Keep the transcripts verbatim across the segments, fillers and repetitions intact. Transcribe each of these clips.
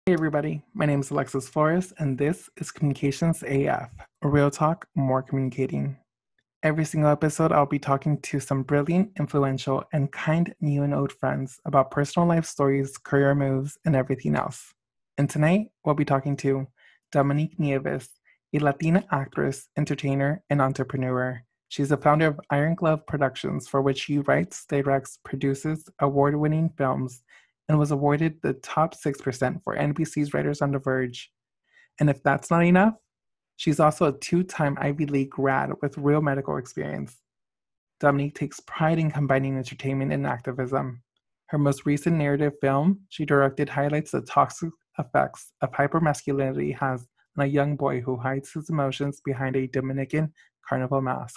Hey everybody, my name is Alexis Flores, and this is Communications A F, a real talk, more communicating. Every single episode, I'll be talking to some brilliant, influential, and kind new and old friends about personal life stories, career moves, and everything else. And tonight, we'll be talking to Dominique Nieves, a Latina actress, entertainer, and entrepreneur. She's the founder of Iron Glove Productions, for which she writes, directs, produces award-winning films, and was awarded the top six percent for N B C's Writers on the Verge. And if that's not enough, she's also a two-time Ivy League grad with real medical experience. Dominique takes pride in combining entertainment and activism. Her most recent narrative film she directed highlights the toxic effects of hypermasculinity has on a young boy who hides his emotions behind a Dominican carnival mask.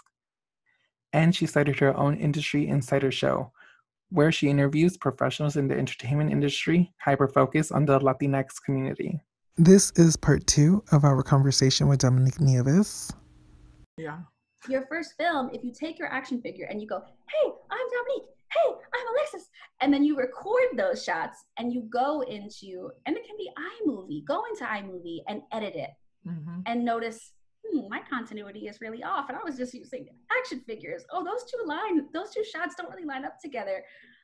And she started her own Industry Insider show, where she interviews professionals in the entertainment industry, hyper-focused on the Latinx community. This is part two of our conversation with Dominique Nieves. Yeah. Your first film, if you take your action figure and you go, hey, I'm Dominique, hey, I'm Alexis, and then you record those shots and you go into, and it can be iMovie, go into iMovie and edit it mm-hmm. and notice, hmm, my continuity is really off. And I was just using action figures. Oh, those two lines, those two shots don't really line up together.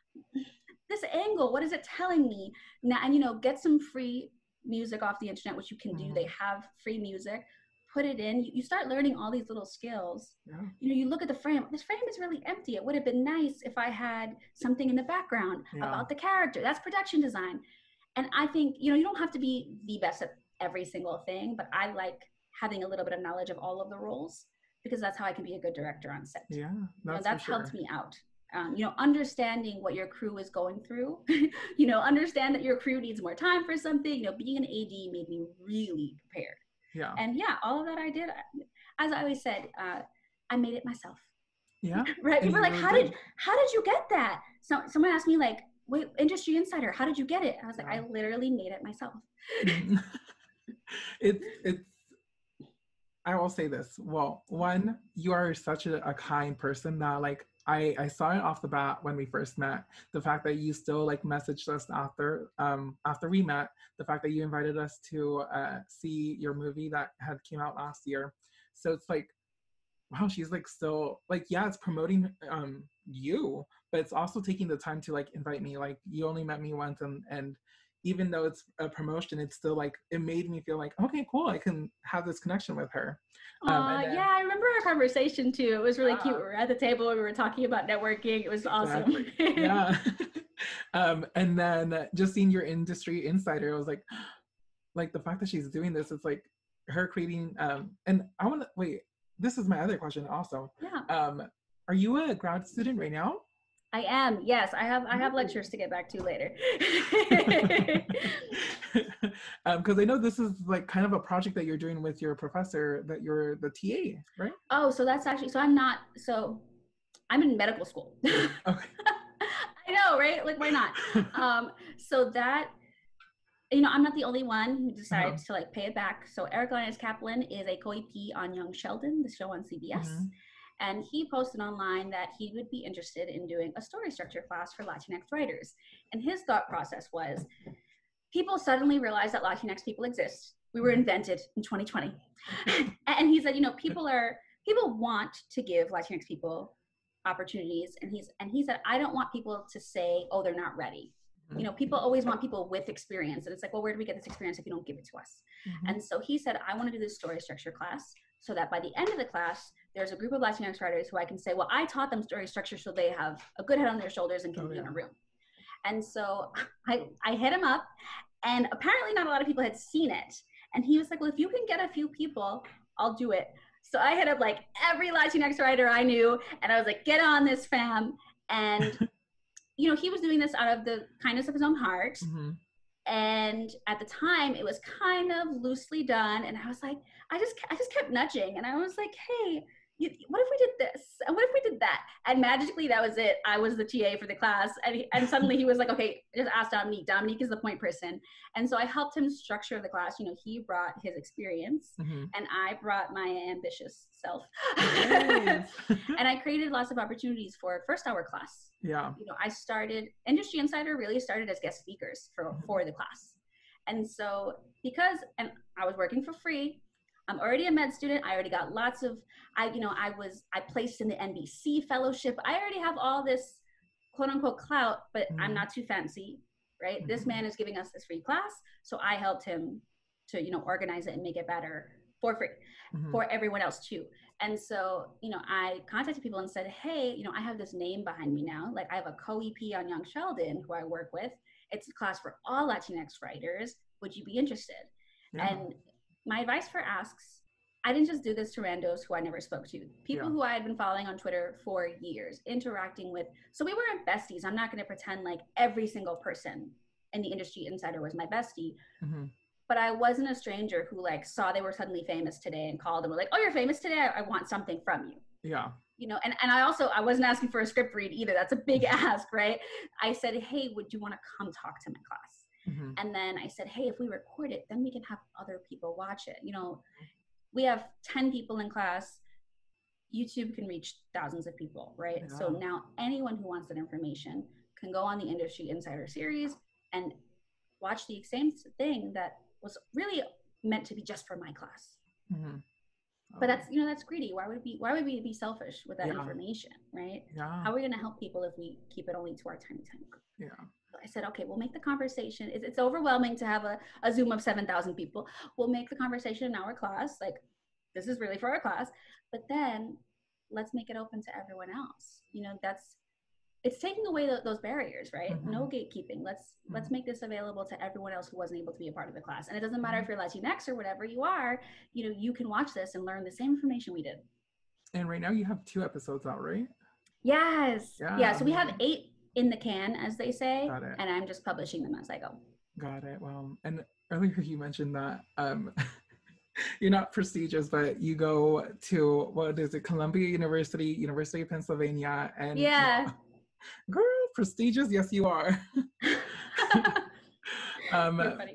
This angle, what is it telling me? Now, and you know, get some free music off the internet, which you can do. Mm-hmm. They have free music. Put it in. You, you start learning all these little skills. Yeah. You know, you look at the frame. This frame is really empty. It would have been nice if I had something in the background yeah. about the character. That's production design. And I think, you know, you don't have to be the best at every single thing, but I like having a little bit of knowledge of all of the roles, because that's how I can be a good director on set. Yeah, that's, you know, that's helped sure. me out. Um, you know, understanding what your crew is going through, you know, understand that your crew needs more time for something, you know, being an A D made me really prepared. Yeah. And yeah, all of that I did, as I always said, uh, I made it myself. Yeah. Right. People are like, how did, how did you get that? So someone asked me like, wait, Industry Insider, how did you get it? I was like, yeah. I literally made it myself. it's, it's, I will say this. Well, one, you are such a, a kind person that like, I, I saw it off the bat when we first met. The fact that you still like messaged us after um after we met, the fact that you invited us to uh, see your movie that had came out last year. So it's like, wow, she's like still like, yeah, it's promoting um you, but it's also taking the time to like invite me. Like you only met me once, and and even though it's a promotion, it's still like, it made me feel like, okay, cool, I can have this connection with her. Um, uh, then, yeah, I remember our conversation too. It was really yeah. cute. We were at the table, we were talking about networking. It was awesome. Exactly. Yeah. um, and then just seeing your Industry Insider, I was like, like the fact that she's doing this, it's like her creating, um, and I want to, wait, this is my other question also. Yeah. Um, are you a grad student right now? I am, yes. I have I have lectures to get back to later. um, because I know this is like kind of a project that you're doing with your professor, that you're the T A, right? Oh, so that's actually, so I'm not, so I'm in medical school. Okay. I know, right? Like, why not? Um, so that, you know, I'm not the only one who decided uh-huh. to like pay it back. So Eric Linus Kaplan is a co-E P on Young Sheldon, the show on C B S. Mm-hmm. And he posted online that he would be interested in doing a story structure class for Latinx writers. And his thought process was, people suddenly realized that Latinx people exist. We were invented in twenty twenty. And he said, you know, people are, people want to give Latinx people opportunities. And he's, and he said, I don't want people to say, oh, they're not ready. You know, people always want people with experience. And it's like, well, where do we get this experience if you don't give it to us? Mm-hmm. And so he said, I want to do this story structure class so that by the end of the class, there's a group of Latinx writers who I can say, well, I taught them story structure so they have a good head on their shoulders and can oh, be yeah. in a room. And so I, I hit him up, and apparently not a lot of people had seen it. And he was like, well, if you can get a few people, I'll do it. So I hit up like every Latinx writer I knew, and I was like, get on this, fam. And you know, he was doing this out of the kindness of his own heart. Mm-hmm. And at the time it was kind of loosely done. And I was like, I just, I just kept nudging. And I was like, hey, you, what if we did this? And what if we did that? And magically that was it. I was the T A for the class. And, he, and suddenly he was like, okay, just ask Dominique. Dominique is the point person. And so I helped him structure the class. You know, he brought his experience mm-hmm. and I brought my ambitious self. Yes. And I created lots of opportunities for first hour class. Yeah. You know, I started, Industry Insider really started as guest speakers for, mm-hmm. for the class. And so because, and I was working for free, I'm already a med student. I already got lots of, I, you know, I was, I placed in the N B C fellowship. I already have all this quote unquote clout, but mm-hmm. I'm not too fancy, right? Mm-hmm. This man is giving us this free class. So I helped him to, you know, organize it and make it better for free mm-hmm. for everyone else too. And so, you know, I contacted people and said, hey, you know, I have this name behind me now. Like I have a co-E P on Young Sheldon who I work with. It's a class for all Latinx writers. Would you be interested? Yeah. And my advice for asks, I didn't just do this to randos who I never spoke to. People yeah. who I had been following on Twitter for years, interacting with. So we weren't besties. I'm not going to pretend like every single person in the industry insider was my bestie. Mm-hmm. But I wasn't a stranger who like saw they were suddenly famous today and called and were like, oh, you're famous today. I, I want something from you. Yeah. You know, and, and I also, I wasn't asking for a script read either. That's a big ask, right? I said, hey, would you want to come talk to my class? Mm-hmm. And then I said, hey, if we record it, then we can have other people watch it. You know, we have ten people in class. YouTube can reach thousands of people, right? Yeah. So now anyone who wants that information can go on the Industry Insider series and watch the same thing that was really meant to be just for my class. Mm-hmm. Oh. But that's, you know, that's greedy. Why would it be, why would we be selfish with that yeah. information, right? Yeah. How are we going to help people if we keep it only to our tiny, tiny group? Yeah. I said, okay, we'll make the conversation. It's, it's overwhelming to have a, a Zoom of seven thousand people. We'll make the conversation in our class. Like, this is really for our class. But then let's make it open to everyone else. You know, that's, it's taking away the, those barriers, right? Mm-hmm. No gatekeeping. Let's, mm-hmm. let's make this available to everyone else who wasn't able to be a part of the class. And it doesn't matter mm-hmm. if you're Latinx or whatever you are, you know, you can watch this and learn the same information we did. And right now you have two episodes out, right? Yes. Yeah. yeah so we have eight in the can, as they say, Got it. And I'm just publishing them as I go. Got it. Well, and earlier you mentioned that um, you're not prestigious, but you go to, what is it, Columbia University, University of Pennsylvania, and yeah, girl, prestigious, yes you are. um, You're funny.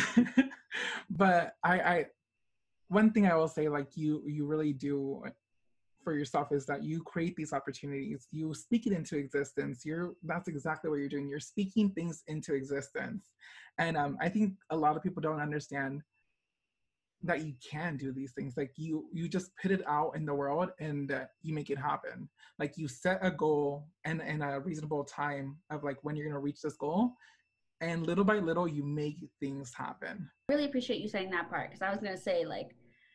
But I, I, one thing I will say, like you, you really do for yourself is that you create these opportunities, you speak it into existence. You're, that's exactly what you're doing. You're speaking things into existence. And um, I think a lot of people don't understand that you can do these things. Like you, you just put it out in the world and uh, you make it happen. Like you set a goal and, and a reasonable time of like when you're going to reach this goal. And little by little, you make things happen. I really appreciate you saying that part. Cause I was going to say like,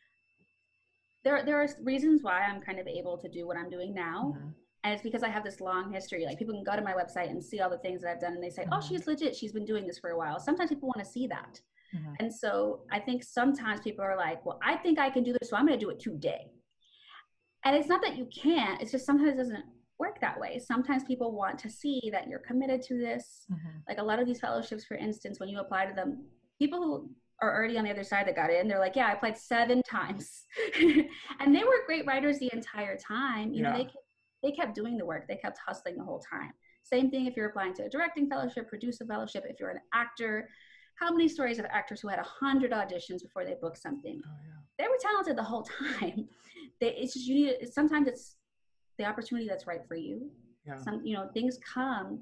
There, there are reasons why I'm kind of able to do what I'm doing now. Mm-hmm. And it's because I have this long history. Like people can go to my website and see all the things that I've done and they say, mm-hmm. oh, she's legit. She's been doing this for a while. Sometimes people want to see that. Mm-hmm. And so I think sometimes people are like, well, I think I can do this, so I'm going to do it today. And it's not that you can't, it's just sometimes it doesn't work that way. Sometimes people want to see that you're committed to this. Mm-hmm. Like a lot of these fellowships, for instance, when you apply to them, people who are already on the other side that got in, they're like, yeah, I applied seven times. And they were great writers the entire time. You yeah. know, they kept, they kept doing the work. They kept hustling the whole time. Same thing if you're applying to a directing fellowship, producer fellowship, if you're an actor. How many stories of actors who had a hundred auditions before they booked something? Oh, yeah. They were talented the whole time. They, it's just, you need it. Sometimes it's the opportunity that's right for you. Yeah. Some, you know, things come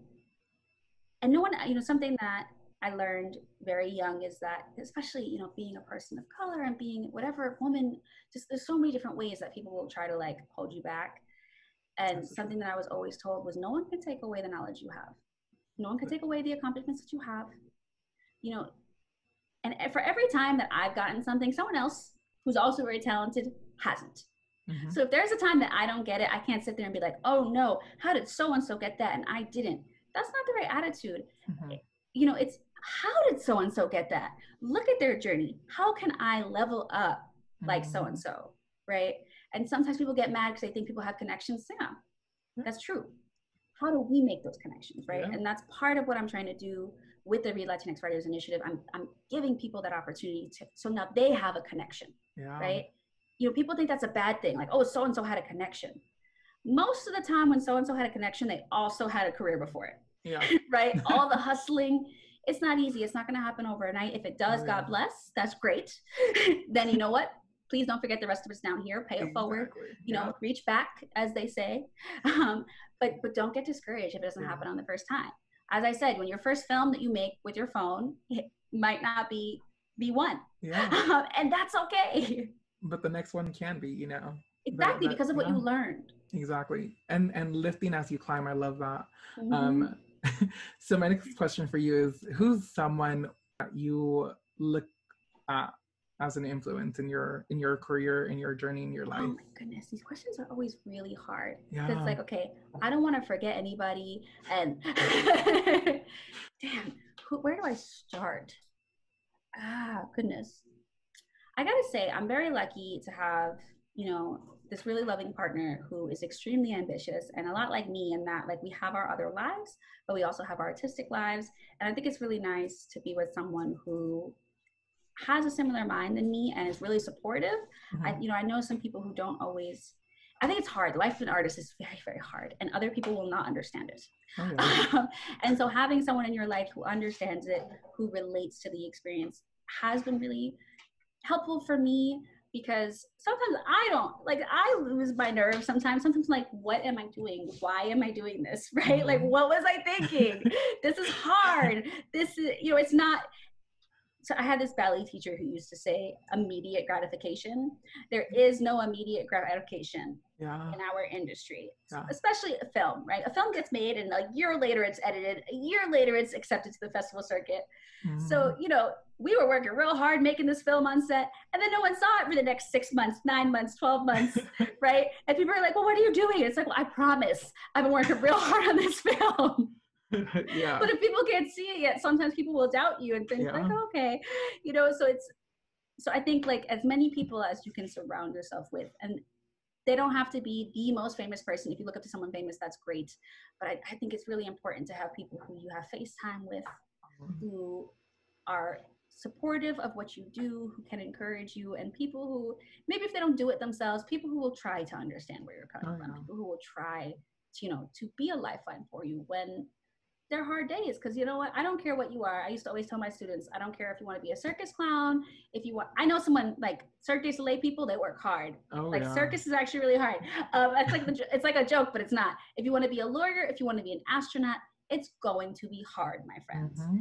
and no one, you know, something that I learned very young is that, especially, you know, being a person of color and being whatever woman, just there's so many different ways that people will try to like hold you back. And That's something true. That I was always told was no one can take away the knowledge you have. No one can take away the accomplishments that you have. You know, and for every time that I've gotten something, someone else who's also very talented hasn't. Mm-hmm. So if there's a time that I don't get it, I can't sit there and be like, oh no, how did so-and-so get that? And I didn't. That's not the right attitude. Mm-hmm. You know, it's, how did so-and-so get that? Look at their journey. How can I level up like mm-hmm. so-and-so, right? And sometimes people get mad because they think people have connections. Yeah, yeah, that's true. How do we make those connections, right? Yeah. And that's part of what I'm trying to do with the Read Latinx Writers Initiative. I'm, I'm giving people that opportunity to, so now they have a connection, yeah. right? You know, people think that's a bad thing. Like, oh, so-and-so had a connection. Most of the time when so-and-so had a connection, they also had a career before it, yeah. right? All the hustling. It's not easy. It's not going to happen overnight. If it does, oh, yeah. God bless. That's great. Then you know what? Please don't forget the rest of us down here. Pay it exactly. forward. You yeah. know, reach back, as they say. Um, but but don't get discouraged if it doesn't yeah. happen on the first time. As I said, when your first film that you make with your phone hit, might not be the one. Yeah. Um, and that's okay. But the next one can be, you know. Exactly, that, that, because of what yeah. you learned. Exactly. And and lifting as you climb. I love that. Mm-hmm. Um, so my next question for you is, who's someone that you look at as an influence in your in your career, in your journey, in your life? Oh my goodness, these questions are always really hard. Yeah. Because it's like, okay, I don't want to forget anybody, and damn, who, where do I start? Ah, goodness. I gotta say, I'm very lucky to have, you know, this really loving partner who is extremely ambitious and a lot like me in that, like, we have our other lives, but we also have our artistic lives. And I think it's really nice to be with someone who has a similar mind than me and is really supportive. Mm-hmm. I, you know, I know some people who don't always, I think it's hard. Life of an artist is very, very hard, and other people will not understand it. Oh, yeah. And so having someone in your life who understands it, who relates to the experience, has been really helpful for me, because sometimes I don't, like, I lose my nerve sometimes. Sometimes I'm like, what am I doing? Why am I doing this? Right? Mm-hmm. Like, what was I thinking? This is hard. This is, you know, it's not. So I had this ballet teacher who used to say immediate gratification. There is no immediate gratification yeah. in our industry, yeah. especially a film, right? A film gets made and a year later it's edited. A year later it's accepted to the festival circuit. Mm-hmm. So, you know, we were working real hard making this film on set, and then no one saw it for the next six months, nine months, twelve months, right? And people are like, well, what are you doing? It's like, well, I promise I've been working real hard on this film. Yeah. But if people can't see it yet, sometimes people will doubt you and think yeah. like, oh, okay, you know, so it's, so I think, like, as many people as you can surround yourself with, and they don't have to be the most famous person. If you look up to someone famous, that's great. But I, I think it's really important to have people who you have FaceTime with, mm-hmm. who are supportive of what you do, who can encourage you, and people who, maybe if they don't do it themselves, people who will try to understand where you're coming oh, from, yeah. people who will try to, you know, to be a lifeline for you when they're hard days. Because you know what, I don't care what you are. I used to always tell my students, I don't care if you want to be a circus clown, if you want, I know someone like Cirque du Soleil people, they work hard. Oh, like yeah. Circus is actually really hard. Um, it's like the, it's like a joke, but it's not. If you want to be a lawyer, if you want to be an astronaut, it's going to be hard, my friends. Mm-hmm.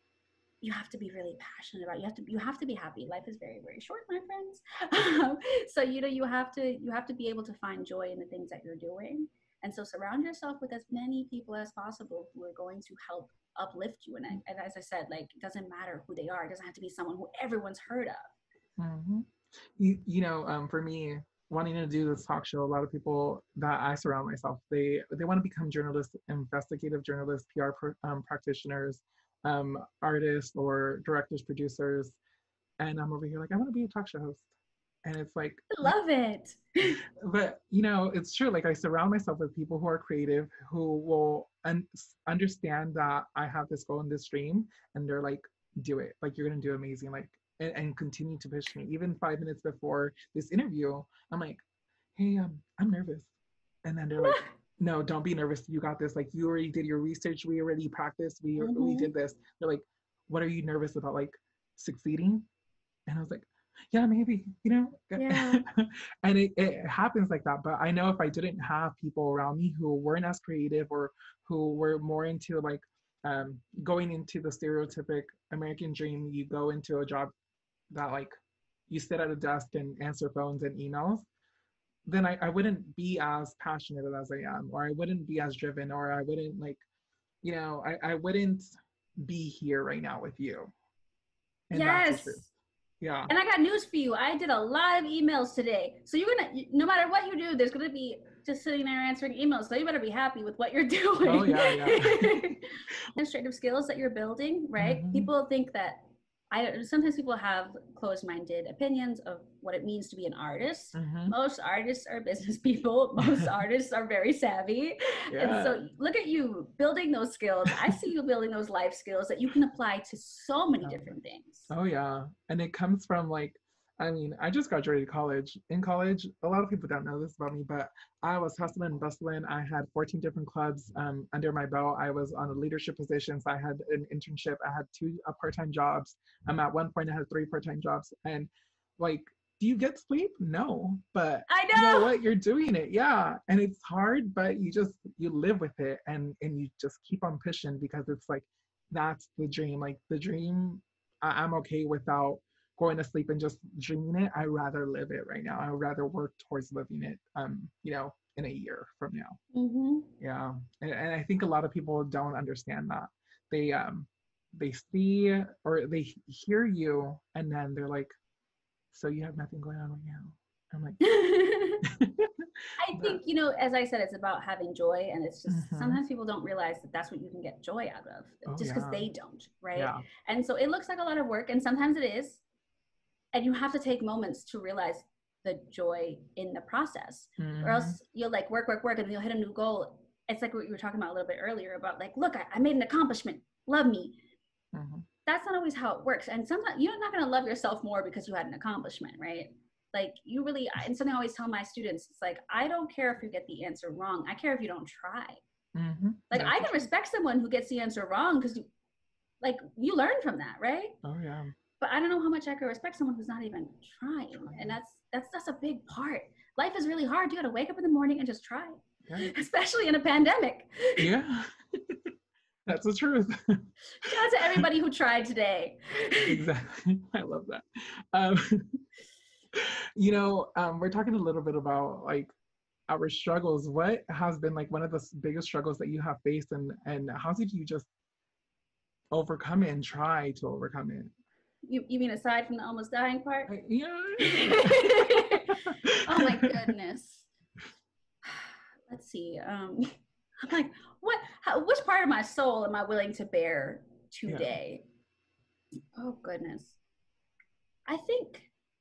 You have to be really passionate about it. You have to, you have to be happy. Life is very, very short, my friends. So, you know, you have to, you have to be able to find joy in the things that you're doing. And so surround yourself with as many people as possible who are going to help uplift you. And, I, and as I said, like, it doesn't matter who they are. It doesn't have to be someone who everyone's heard of. Mm-hmm. You, you know, um, for me, wanting to do this talk show, a lot of people that I surround myself, they, they want to become journalists, investigative journalists, P R pr- um, practitioners, um, artists or directors, producers. And I'm over here like, I want to be a talk show host. And it's like, I love it. But, you know, it's true. Like, I surround myself with people who are creative, who will un- understand that I have this goal and this dream, and they're like, do it. Like, you're going to do amazing. Like, and, and continue to push me. Even five minutes before this interview, I'm like, hey, um, I'm nervous. And then they're like, no, don't be nervous. You got this. Like, you already did your research. We already practiced. We, mm-hmm. we did this. They're like, what are you nervous about? Like, succeeding? And I was like, yeah, maybe, you know, yeah. And it, it happens like that. But I know if I didn't have people around me who weren't as creative, or who were more into like um, going into the stereotypic American dream, you go into a job that like you sit at a desk and answer phones and emails, then I, I wouldn't be as passionate as I am, or I wouldn't be as driven, or I wouldn't like, you know, I, I wouldn't be here right now with you. And yes. Yeah. And I got news for you. I did a lot of emails today. So you're going to, no matter what you do, there's going to be just sitting there answering emails. So you better be happy with what you're doing. Oh, yeah, yeah. Administrative skills that you're building, right? Mm-hmm. People think that, I sometimes people have closed-minded opinions of what it means to be an artist. Mm-hmm. Most artists are business people. Most artists are very savvy. Yeah. And so look at you building those skills. I see you building those life skills that you can apply to so many different things. Oh, yeah. And it comes from like, I mean, I just graduated college. In college, a lot of people don't know this about me, but I was hustling and bustling. I had fourteen different clubs um, under my belt. I was on a leadership position. So I had an internship. I had two uh, part-time jobs. Um, at one point, I had three part-time jobs. And like, do you get sleep? No. But I know. You know what? You're doing it. Yeah. And it's hard, but you just, you live with it, and, and you just keep on pushing, because it's like, that's the dream. Like the dream, I- I'm okay without going to sleep and just dreaming it. I'd rather live it right now. I would rather work towards living it, um, you know, in a year from now. Mm-hmm. Yeah. And, and I think a lot of people don't understand that. They, um, they see or they hear you and then they're like, so you have nothing going on right now. I'm like, I think, you know, as I said, it's about having joy. And it's just mm-hmm. sometimes people don't realize that that's what you can get joy out of, Oh, just because yeah. they don't. Right. Yeah. And so it looks like a lot of work, and sometimes it is. And you have to take moments to realize the joy in the process, mm-hmm. or else you'll like work, work, work, and you'll hit a new goal. It's like what you were talking about a little bit earlier about like, look, I, I made an accomplishment. Love me. Mm-hmm. That's not always how it works. And sometimes you're not going to love yourself more because you had an accomplishment, right? Like you really, and something I always tell my students, it's like, I don't care if you get the answer wrong. I care if you don't try. Mm-hmm. Like That's I can true. respect someone who gets the answer wrong because like you learn from that, right? Oh yeah. But I don't know how much I can respect someone who's not even trying. And that's, that's, that's a big part. Life is really hard. You got to wake up in the morning and just try, yeah. Especially in a pandemic. Yeah. That's the truth. Shout out to everybody who tried today. Exactly. I love that. Um, you know, um, we're talking a little bit about like our struggles. What has been like one of the biggest struggles that you have faced, and, and how did you just overcome it and try to overcome it? You, you mean aside from the almost dying part? I, yeah. Oh my goodness. Let's see. Um, I'm like, what? How, which part of my soul am I willing to bear today? Yeah. Oh goodness. I think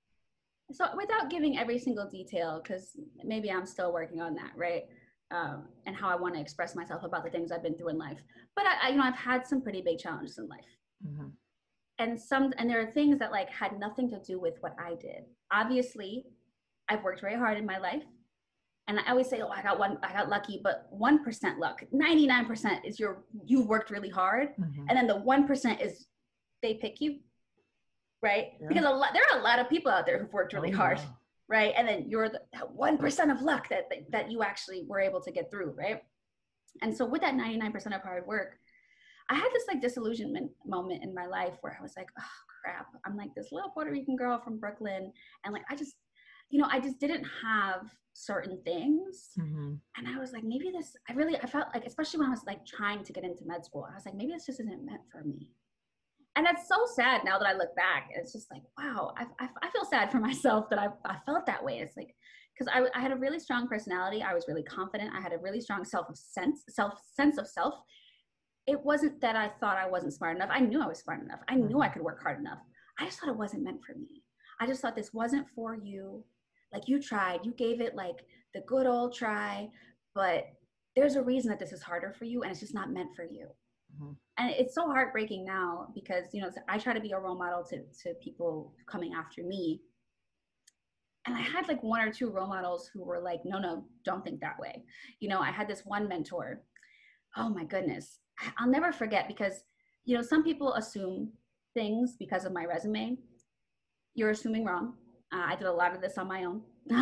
so. Without giving every single detail, because maybe I'm still working on that, right? Um, and how I want to express myself about the things I've been through in life. But I, I you know, I've had some pretty big challenges in life. Mm-hmm. And some, and there are things that like had nothing to do with what I did. Obviously, I've worked very hard in my life. And I always say, oh, I got one, I got lucky, but one percent luck. ninety-nine percent is your, you worked really hard. Mm-hmm. And then the one percent is they pick you, right? Yeah. Because a lot, there are a lot of people out there who've worked really oh, hard, yeah. right? And then you're the one percent of luck that, that you actually were able to get through, right? And so with that ninety-nine percent of hard work, I had this like disillusionment moment in my life where I was like, oh crap, I'm like this little Puerto Rican girl from Brooklyn. And like, I just, you know, I just didn't have certain things. Mm-hmm. And I was like, maybe this, I really, I felt like, especially when I was like trying to get into med school, I was like, maybe this just isn't meant for me. And that's so sad now that I look back. It's just like, wow, I, I, I feel sad for myself that I, I felt that way. It's like, because I, I had a really strong personality. I was really confident. I had a really strong self of sense, self sense of self. It wasn't that I thought I wasn't smart enough. I knew I was smart enough. I knew I could work hard enough. I just thought it wasn't meant for me. I just thought this wasn't for you. Like you tried, you gave it like the good old try, but there's a reason that this is harder for you and it's just not meant for you. Mm-hmm. And it's so heartbreaking now because, you know, I try to be a role model to, to people coming after me. And I had like one or two role models who were like, no, no, don't think that way. You know, I had this one mentor. Oh my goodness. I'll never forget because, you know, some people assume things because of my resume. You're assuming wrong. Uh, I did a lot of this on my own.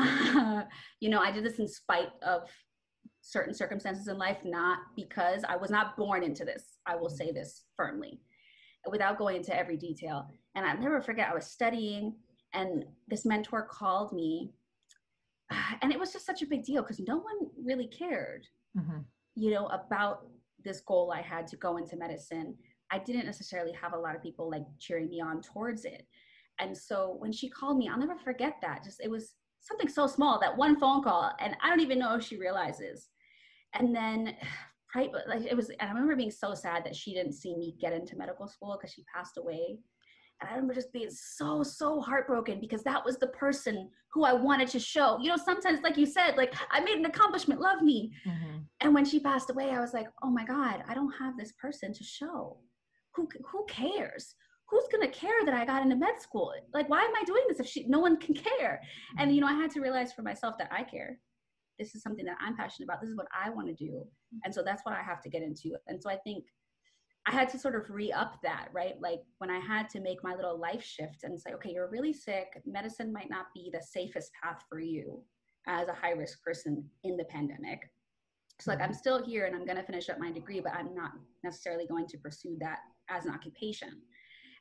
You know, I did this in spite of certain circumstances in life, not because I was not born into this. I will say this firmly without going into every detail. And I'll never forget, I was studying and this mentor called me and it was just such a big deal because no one really cared, mm-hmm. you know, about this goal I had to go into medicine. I didn't necessarily have a lot of people like cheering me on towards it. And so when she called me, I'll never forget that. Just, it was something so small, that one phone call. And I don't even know if she realizes. And then, right, like it was, and I remember being so sad that she didn't see me get into medical school because she passed away. And I remember just being so, so heartbroken because that was the person who I wanted to show. You know, sometimes, like you said, like I made an accomplishment, love me. Mm-hmm. And when she passed away, I was like, oh my God, I don't have this person to show. Who, who cares? Who's going to care that I got into med school? Like, why am I doing this if she, no one can care? Mm-hmm. And, you know, I had to realize for myself that I care. This is something that I'm passionate about. This is what I want to do. And so that's what I have to get into. And so I think I had to sort of re-up that, right? Like when I had to make my little life shift and say, okay, you're really sick. Medicine might not be the safest path for you as a high-risk person in the pandemic. So like, I'm still here and I'm going to finish up my degree, but I'm not necessarily going to pursue that as an occupation.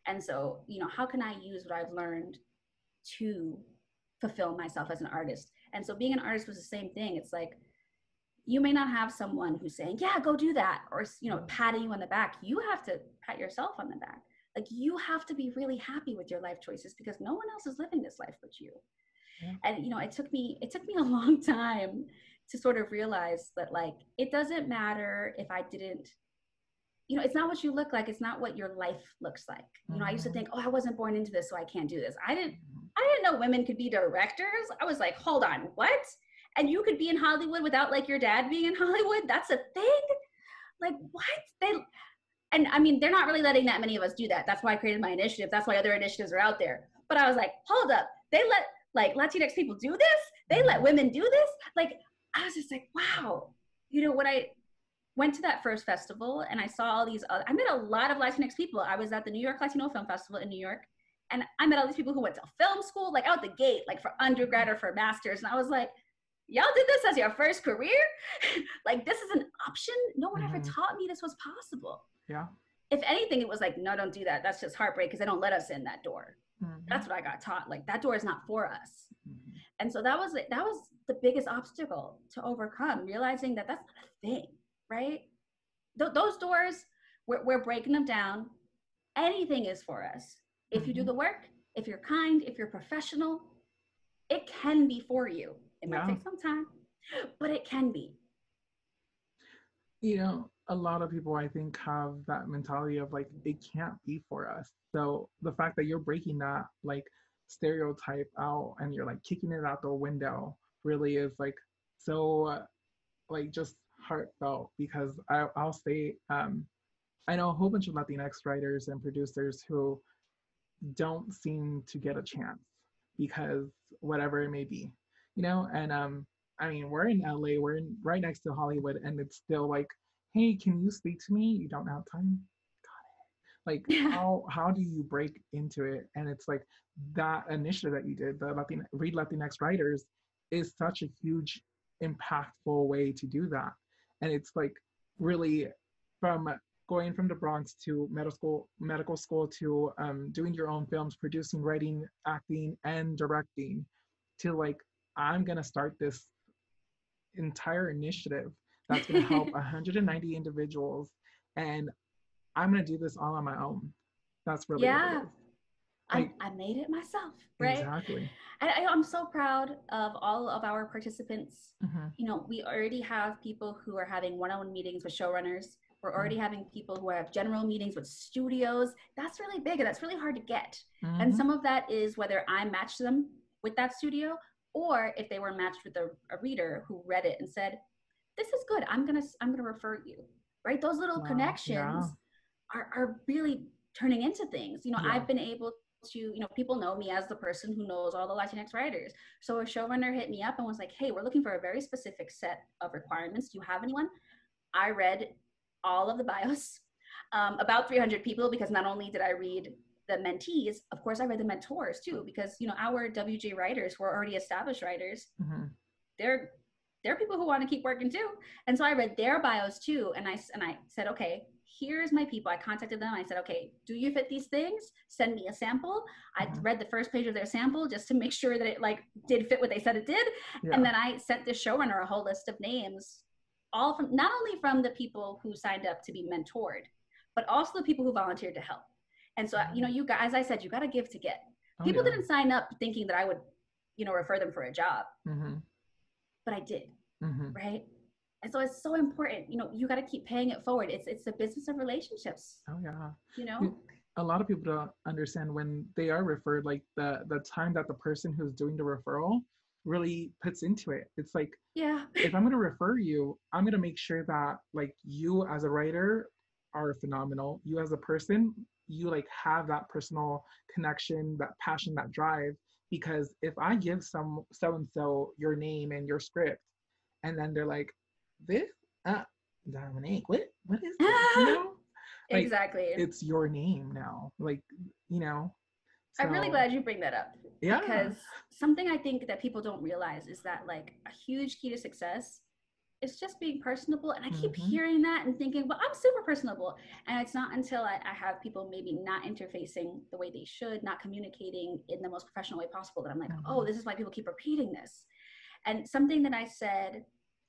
And so, you know, how can I use what I've learned to fulfill myself as an artist? And so being an artist was the same thing. It's like, you may not have someone who's saying, yeah, go do that, or, you know, patting you on the back. You have to pat yourself on the back. Like, you have to be really happy with your life choices because no one else is living this life but you. Yeah. And, you know, it took me, it took me a long time to sort of realize that, like, it doesn't matter if I didn't, you know, it's not what you look like. It's not what your life looks like. You know, I used to think, oh, I wasn't born into this, so I can't do this. I didn't, I didn't know women could be directors. I was like, hold on, what? And you could be in Hollywood without like your dad being in Hollywood? That's a thing? Like, what? They, and I mean, they're not really letting that many of us do that. That's why I created my initiative. That's why other initiatives are out there. But I was like, hold up. They let like Latinx people do this? They let women do this? Like, I was just like, wow. You know, when I went to that first festival and I saw all these, other, I met a lot of Latinx people. I was at the New York Latino Film Festival in New York. And I met all these people who went to film school, like out the gate, like for undergrad or for masters. And I was like, y'all did this as your first career? Like, this is an option? No one mm-hmm. ever taught me this was possible. Yeah. If anything, it was like, no, don't do that. That's just heartbreak because they don't let us in that door. Mm-hmm. That's what I got taught. Like, that door is not for us. Mm-hmm. And so that was that was the biggest obstacle to overcome, realizing that that's not a thing, right? Th- those doors, we're, we're breaking them down. Anything is for us. If you do the work, if you're kind, if you're professional, it can be for you. It might yeah. take some time, but it can be. You know, a lot of people, I think, have that mentality of like, it can't be for us. So the fact that you're breaking that like stereotype out and you're like kicking it out the window really is like so uh, like just heartfelt, because I, I'll say, um, I know a whole bunch of Latinx writers and producers who don't seem to get a chance because whatever it may be, you know. And um I mean, we're in L A, we're in right next to Hollywood, and it's still like, hey, can you speak to me? You don't have time? Got it. Like, how how do you break into it? And it's like that initiative that you did, the Latin Read Latinx Writers, is such a huge impactful way to do that. And it's like really from going from the Bronx to medical school, medical school to um, doing your own films, producing, writing, acting, and directing, to like, I'm gonna start this entire initiative that's gonna help one hundred ninety individuals, and I'm gonna do this all on my own. That's really yeah. what it is. Like, I, I made it myself, right? Exactly. And I, I'm so proud of all of our participants. Mm-hmm. You know, we already have people who are having one-on-one meetings with showrunners. We're already mm-hmm. having people who have general meetings with studios. That's really big, and that's really hard to get. Mm-hmm. And some of that is whether I match them with that studio, or if they were matched with a, a reader who read it and said, this is good, I'm gonna I'm gonna refer you, right? Those little wow. connections yeah. are, are really turning into things. You know, yeah. I've been able to, you know, people know me as the person who knows all the Latinx writers. So a showrunner hit me up and was like, hey, we're looking for a very specific set of requirements. Do you have anyone? I read all of the bios, um, about three hundred people, because not only did I read the mentees, of course I read the mentors too, because, you know, our W J writers were already established writers. Mm-hmm. They're they're people who want to keep working too. And so I read their bios too. And I, and I said, okay, here's my people. I contacted them. I said, okay, do you fit these things? Send me a sample. Mm-hmm. I read the first page of their sample just to make sure that it like did fit what they said it did. Yeah. And then I sent the showrunner a whole list of names, all from, not only from the people who signed up to be mentored, but also the people who volunteered to help. And so, mm-hmm. you know, you guys, as I said, you got to give to get. Oh, people yeah. didn't sign up thinking that I would, you know, refer them for a job. Mm-hmm. But I did, mm-hmm. right? And so it's so important, you know, you got to keep paying it forward. It's it's the business of relationships. Oh yeah. You know, a lot of people don't understand when they are referred, like the the time that the person who's doing the referral really puts into it. It's like, yeah, if I'm going to refer you, I'm going to make sure that like you as a writer are phenomenal. You as a person, you like have that personal connection, that passion, that drive. Because if I give some so-and-so your name and your script, and then they're like, this, uh, Dominique, what, what is this? You know? Like, exactly. It's your name now. Like, you know. So, I'm really glad you bring that up. Yeah. Because something I think that people don't realize is that like a huge key to success it's just being personable. And I keep Mhm. hearing that and thinking, well, I'm super personable. And it's not until I, I have people maybe not interfacing the way they should, not communicating in the most professional way possible, that I'm like, Mhm. oh, this is why people keep repeating this. And something that I said,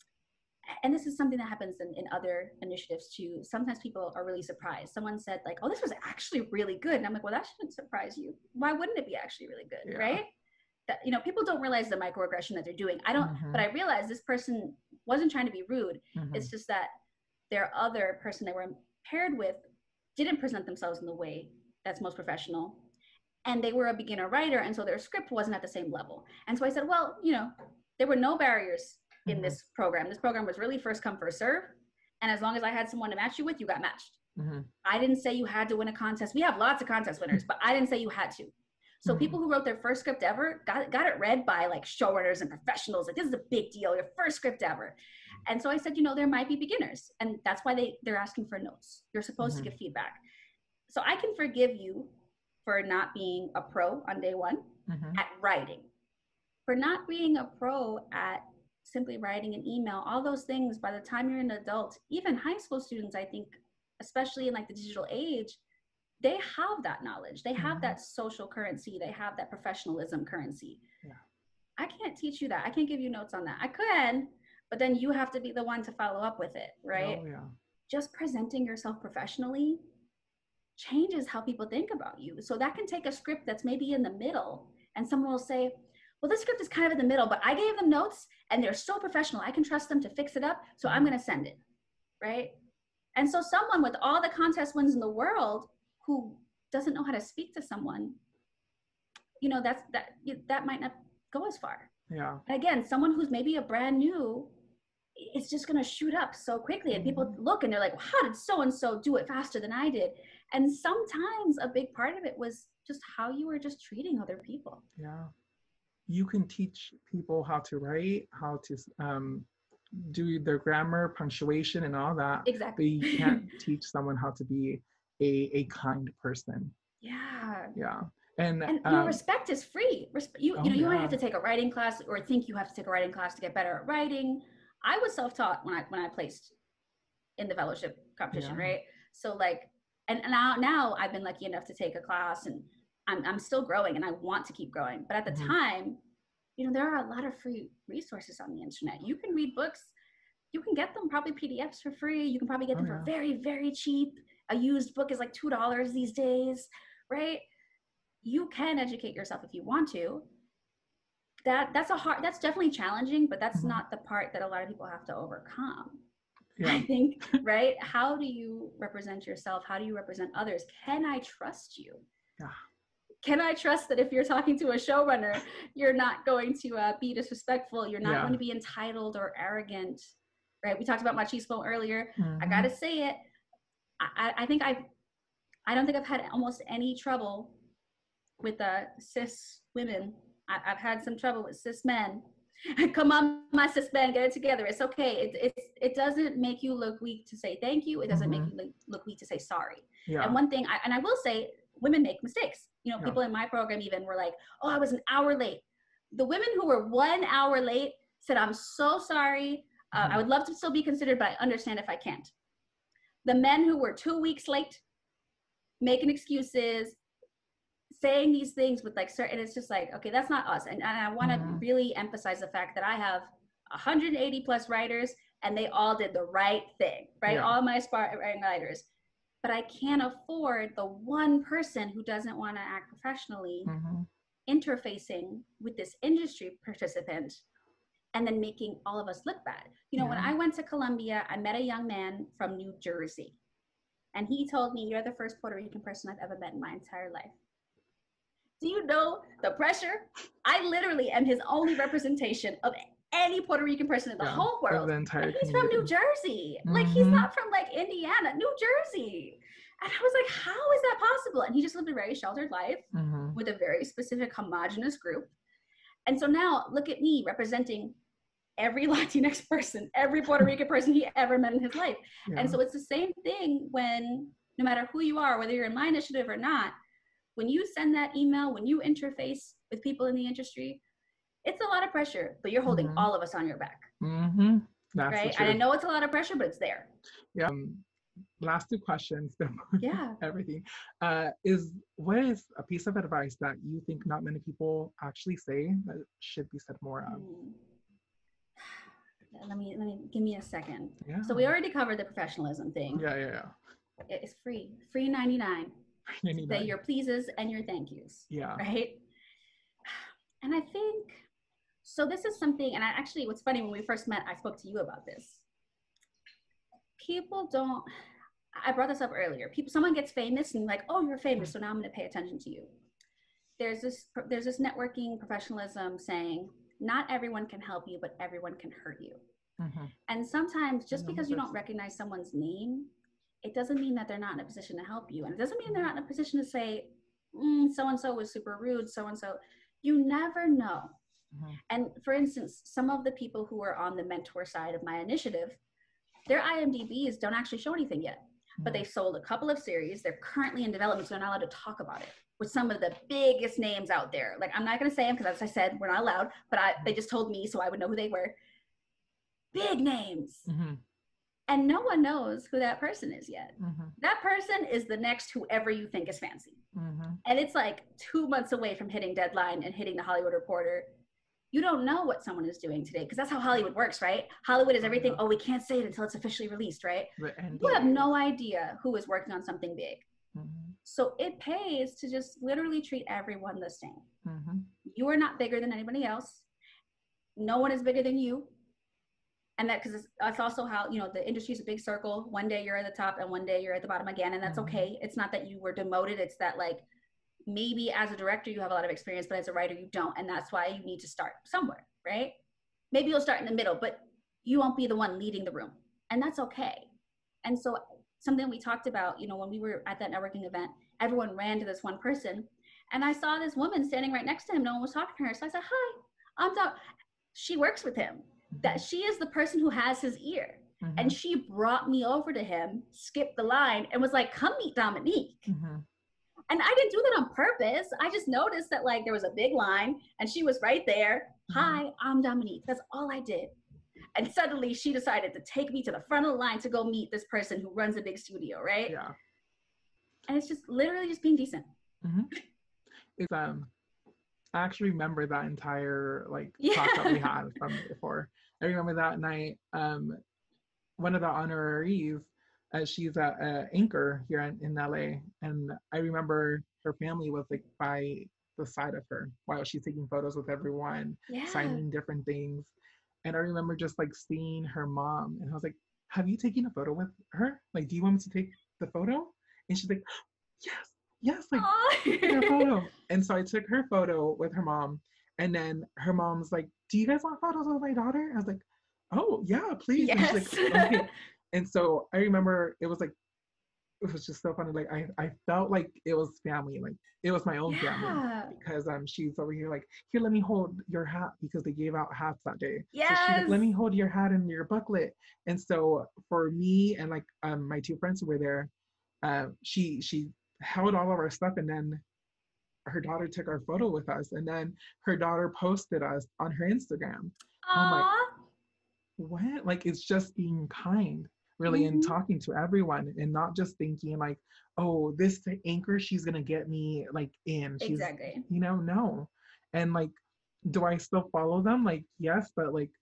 and this is something that happens in, in other initiatives too. Sometimes people are really surprised. Someone said like, oh, this was actually really good. And I'm like, well, that shouldn't surprise you. Why wouldn't it be actually really good, Yeah. right? That, you know, people don't realize the microaggression that they're doing. I don't, Mhm. but I realized this person wasn't trying to be rude. Mhm. It's just that their other person they were paired with didn't present themselves in the way that's most professional. And they were a beginner writer. And so their script wasn't at the same level. And so I said, well, you know, there were no barriers in Mhm. this program. This program was really first come, first serve. And as long as I had someone to match you with, you got matched. Mhm. I didn't say you had to win a contest. We have lots of contest winners, but I didn't say you had to. So Mhm. people who wrote their first script ever got, got it read by like showrunners and professionals. Like, this is a big deal, your first script ever. And so I said, you know, there might be beginners. And that's why they, they're asking for notes. You're supposed Mhm. to give feedback. So I can forgive you for not being a pro on day one Mhm. at writing, for not being a pro at simply writing an email. All those things, by the time you're an adult, even high school students, I think, especially in like the digital age, they have that knowledge. They have Mhm. that social currency. They have that professionalism currency. Yeah. I can't teach you that. I can't give you notes on that. I could, but then you have to be the one to follow up with it, right? Oh yeah. Just presenting yourself professionally changes how people think about you. So that can take a script that's maybe in the middle, and someone will say, well, this script is kind of in the middle, but I gave them notes and they're so professional. I can trust them to fix it up. So I'm going to send it. Right. And so someone with all the contest wins in the world who doesn't know how to speak to someone, you know, that's that, that might not go as far. Yeah. And again, someone who's maybe a brand new, it's just going to shoot up so quickly. And people look and they're like, well, how did so-and-so do it faster than I did? And sometimes a big part of it was just how you were just treating other people. Yeah. You can teach people how to write, how to um, do their grammar, punctuation, and all that. Exactly. But you can't teach someone how to be a, a kind person. Yeah. Yeah. And, and um, you know, respect is free. Respe- you, oh, you know, you yeah. might have to take a writing class or think you have to take a writing class to get better at writing. I was self-taught when I when I placed in the fellowship competition, Yeah. right? So like, and, and now now I've been lucky enough to take a class, and I'm I'm still growing, and I want to keep growing. But at the Mhm. time, you know, there are a lot of free resources on the internet. You can read books. You can get them probably P D Fs for free. You can probably get them Oh, for yeah. very, very cheap. A used book is like two dollars these days, right? You can educate yourself if you want to. That that's a hard, that's definitely challenging, but that's Mhm. not the part that a lot of people have to overcome. Yeah. I think, right? How do you represent yourself? How do you represent others? Can I trust you? Yeah. Can I trust that if you're talking to a showrunner, you're not going to uh, be disrespectful? You're not Yeah. going to be entitled or arrogant, right? We talked about machismo earlier. Mhm. I got to say it. I, I think I've, I don't think I've had almost any trouble with uh, cis women. I, I've had some trouble with cis men. Come on, my cis men, get it together. It's okay. It, it's, it doesn't make you look weak to say thank you. It doesn't Mhm. make you look, look weak to say sorry. Yeah. And one thing, I, and I will say, women make mistakes. You know, Yeah. people in my program even were like, oh, I was an hour late. The women who were one hour late said, I'm so sorry. Uh, Mhm. I would love to still be considered, but I understand if I can't. The men who were two weeks late, making excuses, saying these things with like certain, it's just like, okay, that's not us. And, and I want to Mhm. really emphasize the fact that I have one hundred eighty plus writers, and they all did the right thing, right? Yeah. All my aspiring writers. But I can't afford the one person who doesn't want to act professionally, Mhm. interfacing with this industry participant and then making all of us look bad. You know, when Yeah. I went to Columbia, I met a young man from New Jersey, and he told me, you're the first Puerto Rican person I've ever met in my entire life. Do you know the pressure? I literally am his only representation of any Puerto Rican person in the Yeah. whole Of world. the entire And he's from community. New Jersey. Like, he's Mhm. not from like Indiana, New Jersey. And I was like, how is that possible? And he just lived a very sheltered life Mhm. with a very specific homogenous group. And so now look at me representing every Latinx person, every Puerto Rican person he ever met in his life. Yeah. And so it's the same thing when, no matter who you are, whether you're in my initiative or not, when you send that email, when you interface with people in the industry, it's a lot of pressure, but you're holding Mhm. all of us on your back. Mm-hmm. That's right? And I know it's a lot of pressure, but it's there. Yeah. Um, last two questions. Yeah. Everything. Uh, is what is a piece of advice that you think not many people actually say that should be said more of? Mm. Let me let me give me a second. Yeah. So we already covered the professionalism thing. Yeah, yeah, yeah. It's free, free ninety-nine. ninety-nine. Say your pleases and your thank yous. Yeah. Right. And I think so. This is something, and I actually, what's funny, when we first met, I spoke to you about this. People don't. I brought this up earlier. People, someone gets famous and like, oh, you're famous, so now I'm going to pay attention to you. There's this, there's this networking professionalism saying, not everyone can help you, but everyone can hurt you. Mm-hmm. And sometimes just because you don't recognize someone's name, it doesn't mean that they're not in a position to help you. And it doesn't mean they're not in a position to say, mm, so-and-so was super rude, so-and-so. You never know. Mm-hmm. And for instance, some of the people who are on the mentor side of my initiative, their I M D Bs don't actually show anything yet. But they sold a couple of series. They're currently in development, so they're not allowed to talk about it with some of the biggest names out there. Like, I'm not going to say them because, as I said, we're not allowed, but I, they just told me so I would know who they were. Big names. Mm-hmm. And no one knows who that person is yet. Mm-hmm. That person is the next whoever you think is fancy. Mm-hmm. And it's like two months away from hitting deadline and hitting the Hollywood Reporter. You don't know what someone is doing today because that's how Hollywood works, right? Hollywood is everything. Oh, we can't say it until it's officially released, right? You have no idea who is working on something big. Mm-hmm. So it pays to just literally treat everyone the same. Mm-hmm. You are not bigger than anybody else. No one is bigger than you. And that, because that's also how, you know, the industry is a big circle. One day you're at the top and one day you're at the bottom again. And that's mm-hmm. okay. It's not that you were demoted. It's that, like, maybe as a director, you have a lot of experience, but as a writer, you don't. And that's why you need to start somewhere, right? Maybe you'll start in the middle, but you won't be the one leading the room. And that's okay. And so something we talked about, you know, when we were at that networking event, everyone ran to this one person. And I saw this woman standing right next to him. No one was talking to her. So I said, hi, I'm Dom. She works with him. Mm-hmm. That she is the person who has his ear. Mm-hmm. And she brought me over to him, skipped the line, and was like, come meet Dominique. Mm-hmm. And I didn't do that on purpose. I just noticed that, like, there was a big line and she was right there. Mm-hmm. Hi, I'm Dominique. That's all I did. And suddenly she decided to take me to the front of the line to go meet this person who runs a big studio, right? Yeah. And it's just literally just being decent. Mm-hmm. It's, um, I actually remember that entire, like, yeah. talk that we had from before. I remember that night, um, one of the honorees, Uh, she's a, a anchor here in, in L A, and I remember her family was like by the side of her while she's taking photos with everyone, yeah. signing different things. And I remember just like seeing her mom, and I was like, have you taken a photo with her? Like, do you want me to take the photo? And she's like, yes, yes, like take her photo. And so I took her photo with her mom, and then her mom's like, do you guys want photos of my daughter? I was like, oh yeah, please. Yes. And she's like, okay. And so I remember it was like, it was just so funny. Like I, I felt like it was family, like it was my own yeah. family, because um she's over here like, here, let me hold your hat, because they gave out hats that day. Yes. So she's like, let me hold your hat and your booklet. And so for me and like um my two friends who were there, uh, she she held all of our stuff, and then her daughter took our photo with us, and then her daughter posted us on her Instagram. Aww. I'm like, what? Like, it's just being kind, really, mm-hmm. and talking to everyone, and not just thinking like, oh, this anchor, she's gonna get me like in. She's, exactly. You know, no. And like, do I still follow them? Like, yes, but like,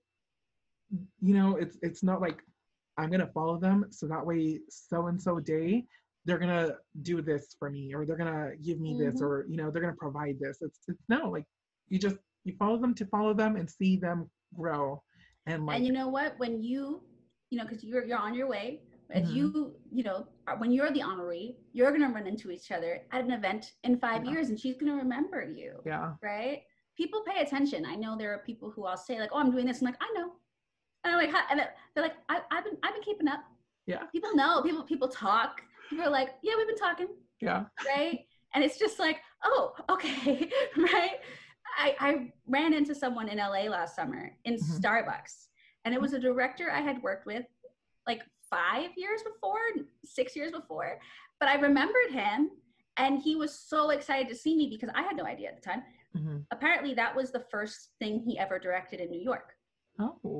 you know, it's it's not like I'm gonna follow them so that way so and so day they're gonna do this for me, or they're gonna give me mm-hmm. this, or you know, they're gonna provide this. It's it's no, like, you just you follow them to follow them and see them grow. And, like, and you know what, when you, you know, because you're you're on your way, if mm-hmm. you, you know, when you're the honoree, you're going to run into each other at an event in five yeah. years, and she's going to remember you. Yeah. Right? People pay attention. I know there are people who I'll say like, oh, I'm doing this. I'm like, I know. And I'm like, How? And they're like, I, I've been, I've been keeping up. Yeah. People know. People, people talk. People are like, yeah, we've been talking. Yeah. Right? And it's just like, oh, okay. Right? I, I ran into someone in L A last summer in mm-hmm. Starbucks, and it was a director I had worked with like five years before, six years before, but I remembered him, and he was so excited to see me because I had no idea at the time. Mm-hmm. Apparently that was the first thing he ever directed in New York. Oh.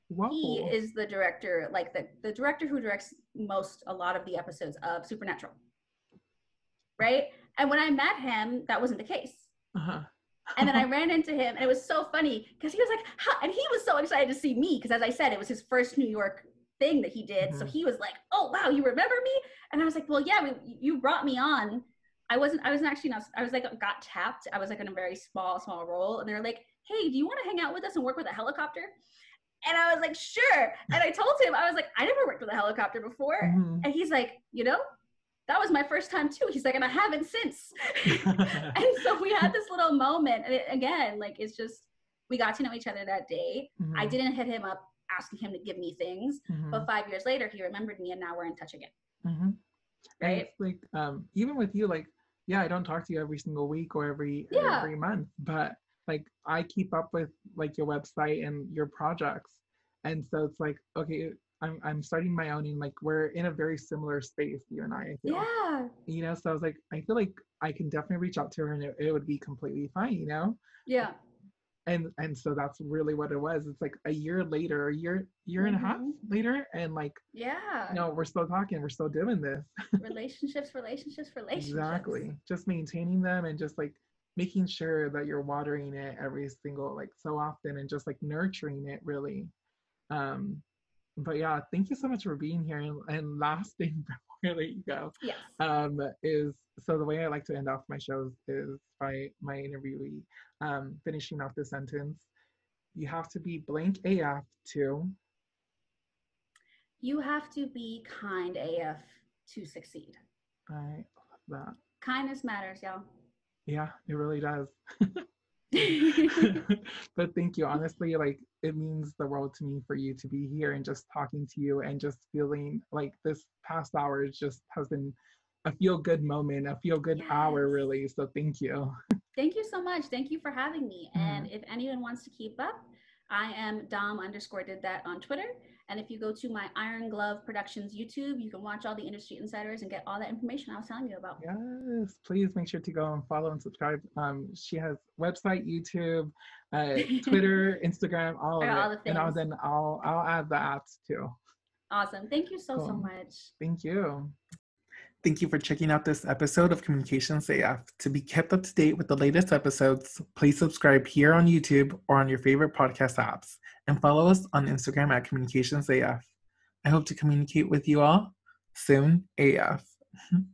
Whoa. He is the director, like the, the director who directs most, a lot of the episodes of Supernatural. Right? And when I met him, that wasn't the case. Uh-huh. And then I ran into him, and it was so funny because he was like, huh, and he was so excited to see me because, as I said, it was his first New York thing that he did. Mm-hmm. So he was like, "Oh wow, you remember me?" And I was like, "Well, yeah, we, you brought me on. I wasn't, I wasn't actually not. I was like, got tapped. I was like in a very small, small role, and they're like, "Hey, do you want to hang out with us and work with a helicopter?" And I was like, "Sure." And I told him, I was like, "I never worked with a helicopter before," mm-hmm. and he's like, "You know, that was my first time too." He's like, "And I haven't since." And so we had this little moment. And it, again, like, it's just, we got to know each other that day. Mm-hmm. I didn't hit him up asking him to give me things. Mm-hmm. But five years later, he remembered me, and now we're in touch again. Mm-hmm. Right? It's like, um, even with you, like, yeah, I don't talk to you every single week or every, yeah. every month. But, like, I keep up with, like, your website and your projects. And so it's like, okay, I'm I'm starting my own, and like we're in a very similar space, you and I. I feel. Yeah. You know, so I was like, I feel like I can definitely reach out to her, and it, it would be completely fine, you know. Yeah. And and so that's really what it was. It's like a year later, a year year mm-hmm. and a half later, and like, yeah, no, we're still talking, we're still doing this. relationships, relationships, relationships. Exactly. Just maintaining them, and just like making sure that you're watering it every single, like, so often, and just like nurturing it really. Um. But yeah, thank you so much for being here. And, and last thing before I let you go, yes. um, is, so the way I like to end off my shows is by my interviewee um, finishing off the sentence. You have to be blank A F to. You have to be kind A F to succeed. I love that. Kindness matters, y'all. Yeah, it really does. But thank you. Honestly, like, it means the world to me for you to be here and just talking to you, and just feeling like this past hour just has been a feel good moment, a feel good yes. hour, really. So thank you. Thank you so much. Thank you for having me. Mm-hmm. And if anyone wants to keep up, I am Dom underscore did that on Twitter. And if you go to my Iron Glove Productions YouTube, you can watch all the industry insiders and get all that information I was telling you about. Yes, please make sure to go and follow and subscribe. Um, she has website, YouTube, uh, Twitter, Instagram, all of all it. The things. And I'll, then I'll I'll add the apps too. Awesome. Thank you so, cool. so much. Thank you. Thank you for checking out this episode of Communications A F. To be kept up to date with the latest episodes, please subscribe here on YouTube or on your favorite podcast apps, and follow us on Instagram at Communications A F. I hope to communicate with you all soon, A F.